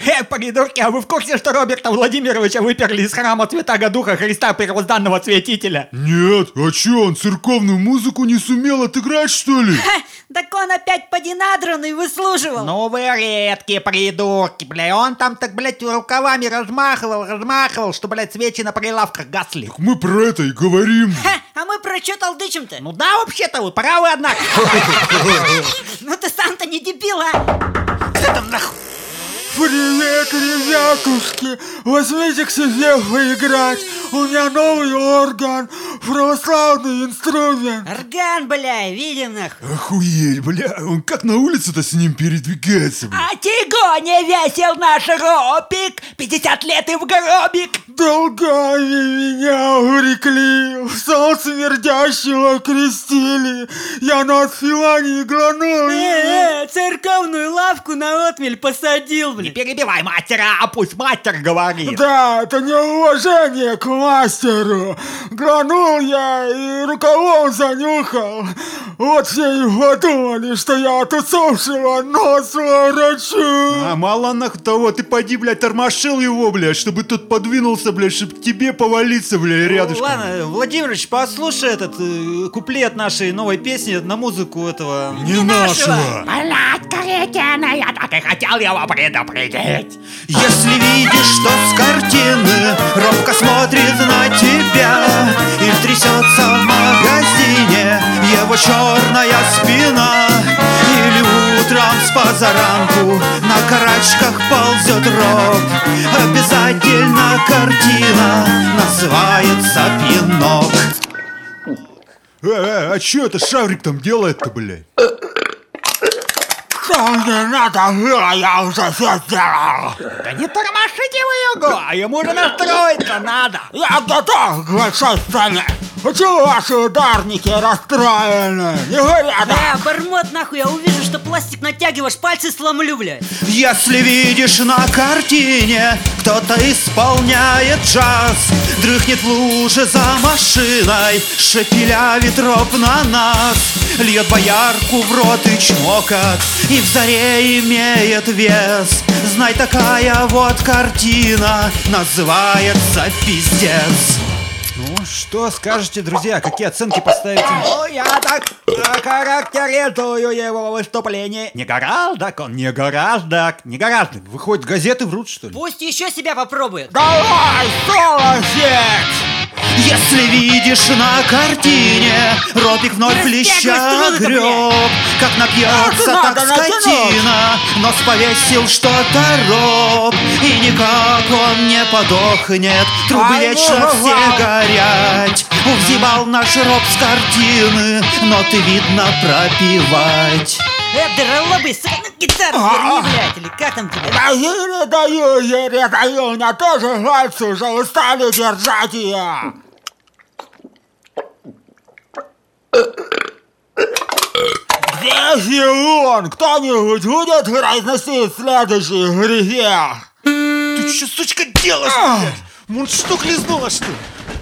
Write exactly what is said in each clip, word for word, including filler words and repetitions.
Э, придурки, а вы в курсе, что Роберта Владимировича выперли из храма Святаго Духа Христа Первозданного Святителя? Нет, а чё, он церковную музыку не сумел отыграть, что ли? Ха, так он опять подинадранный выслуживал. Ну вы редкие придурки, бля, он там так, блядь, рукавами размахивал, размахивал, что, блядь, свечи на прилавках гасли. Так мы про это и говорим. Ха, а мы про что толдычим-то? Ну да, вообще-то вы правы, однако. Ну ты сам-то не дебил, а? Кто там нахуй? Привет, ребятушки! Возьмите к себе поиграть. У меня новый орган, православный инструмент. Орган, бля, видим нахуй. Охуеть, бля, он как на улице-то с ним передвигается, бля. А тигоня весел наш ропик, пятьдесят лет и в гробик. Долгами меня урекли, в солнце смердящего крестили. Я на отфилане глянул. Э, э, церковную лавку на отмель посадил, Не блин. перебивай мастера, а пусть мастер говорит. Да, это неуважение к мастеру. Глянул я и рукавом занюхал. Вот все и подумали, что я от усопшего нос ворочу. А мало нахуй того, ты поди, блядь, тормошил его, блядь, чтобы тот подвинулся, блядь, чтобы к тебе повалиться, блядь, рядышком. Ладно, Владимирович, послушай этот э, куплет нашей новой песни на музыку этого... Не нашего. Блядь, каретяная, так и хотел его предупредить. Если видишь, что с картины робко смотрит на тебя или трясется в магазине его черная спина, или утром с позаранку на карачках ползет роб, обязательно картина называется «Пинок». Э, э, а чё это Шаврик там делает-то, блядь? Что мне надо было, я уже все сделал. Да не тормошите вы его, а ему же настроиться надо. Я готов к большой сцене. Почему ваши ударники расстроены? Не горят? Да, бормот нахуй, я увижу, что пластик натягиваешь, пальцы сломлю, блядь. Если видишь на картине кто-то исполняет джаз, дрыхнет в луже за машиной, шепелявит роб на нас, льет боярку в рот и чмокает, и в заре имеет вес. Знай, такая вот картина называется «Пиздец». Ну, что скажете, друзья, какие оценки поставите? Ну, я так характеризую его выступление. Не гораздо, он не гораздо, не гораздо. Выходит, газеты врут, что ли? Пусть еще себя попробует. Давай, солосец! Если видишь на картине робик вновь плеща греб, как напьется, так надо скотина, нос повесил что-то роб, и никак он не подохнет, трубы Ай, вечно ну, все бывает. горять. Увзибал наш роб с картины, ноты видно пропевать. Э, дролобый, сука, ну гитару верни, блядь, или как там тебя? Да еле даю, еле даю, у меня тоже пальцы уже устали держать ее. Где Филон? Кто-нибудь будет разносить следующий грех? Ты что, сучка, делаешь, блядь? Может, что хлестнула, что ли?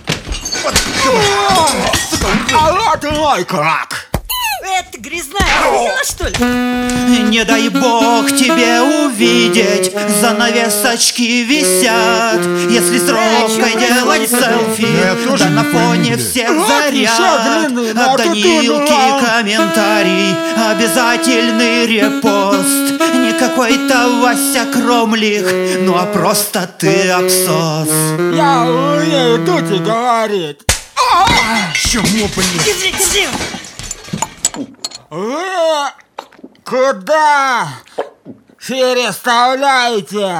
А вот и мой крак. Это грязная, охуела, что ли? Не дай бог тебе увидеть, занавесочки висят. Если с робкой чё делать происходит? селфи, Я тоже да на не фоне помню. всех Вот ещё заряд. длинный, ну, От а тут Данилки он, а. комментарий, обязательный репост. Не какой-то Вася Кромлих, ну а просто ты абсос. Я умею тут и говорить. Чему, блядь? Держи, держи. Вы куда переставляете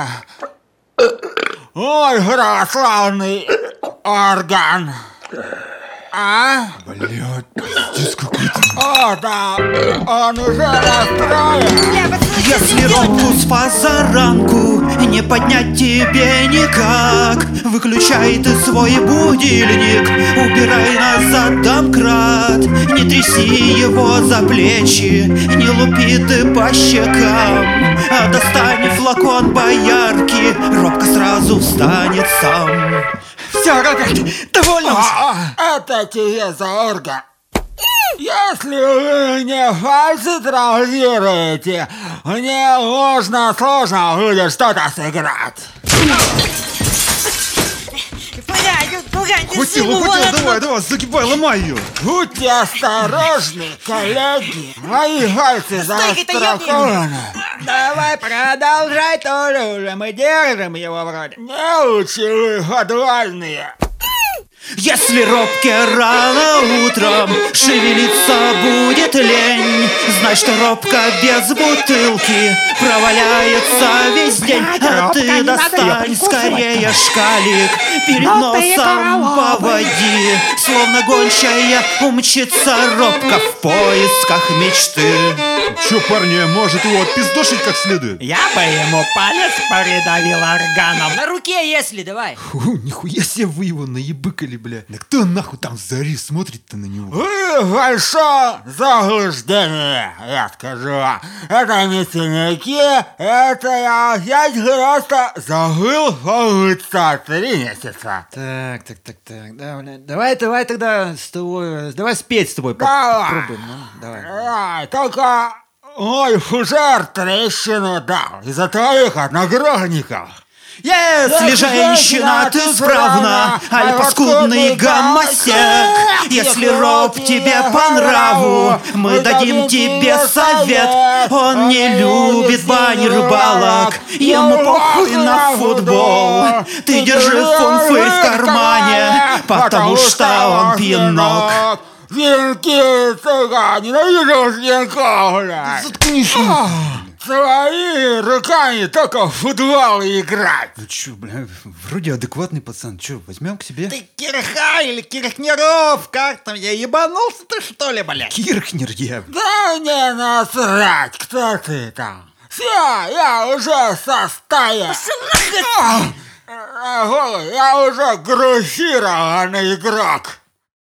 мой православный орган? А? Блядь, пиздец какой-то. О, да, он уже расстроен. Бля, пацаны, что Если с ним делать-то? робку с позаранку не поднять тебе никак, выключай ты свой будильник, убирай назад домкрат. Не тряси его за плечи, не лупи ты по щекам, а достань флакон боярки, робко сразу встанет сам. Все, Роберт, довольно уже. А, это тебе за орган. Если вы мне пальцы травмируете, мне можно сложно будет что-то сыграть. Пугай, пугай, не Хватило, силу, хватило, вот. давай, давай, загибай, ломай ее. Будьте осторожны, коллеги. Мои пальцы Стойка-то застрахованы. Давай, продолжай, Толя, уже мы держим его вроде. Неучи вы подвальные. Если робке рано утром шевелиться будет лень, знай, что робка без бутылки проваляется весь день. А Робка, ты не надо её достань прикусывать. скорее шкалик, перед Ну ты носом корова. поводи. Словно гончая умчится робка в поисках мечты. Че, парни, может его отпиздошить как следует? Я бы ему палец придавил органом. На руке, если, давай. Фу, нихуя себе вы его наебыкали, бля. Да кто нахуй там зари смотрит-то на него? Вы большое заблуждение, я скажу. Это не синяки, это я опять просто забыл помыться три месяца. Так, так, так, так. Да, бля. Давай, давай тогда с тобой. Давай спеть с тобой. Давай. Попробуем. Ну, давай. Ай, только мой фужер трещину дал из-за твоих одногрохников. Если женщина ты справна, аль паскудный гомосек, если роб тебе по нраву, мы дадим тебе совет. Он не любит бани рыбалок, ему похуй на футбол. Ты держи фунфырь в кармане, потому что он пьянок. Венки, сука, ненавижу венков, блядь. Заткнись, Своими руками только в футбол играть. Ну чё, бля, вроде адекватный пацан. Чё, возьмем к себе? Ты Кирха или Кирхнеров? Как там, я ебанулся ты что ли, блядь? Кирхнер я. Да мне насрать, кто ты там. Все, я уже состоян. А, голый, я уже грузированный игрок.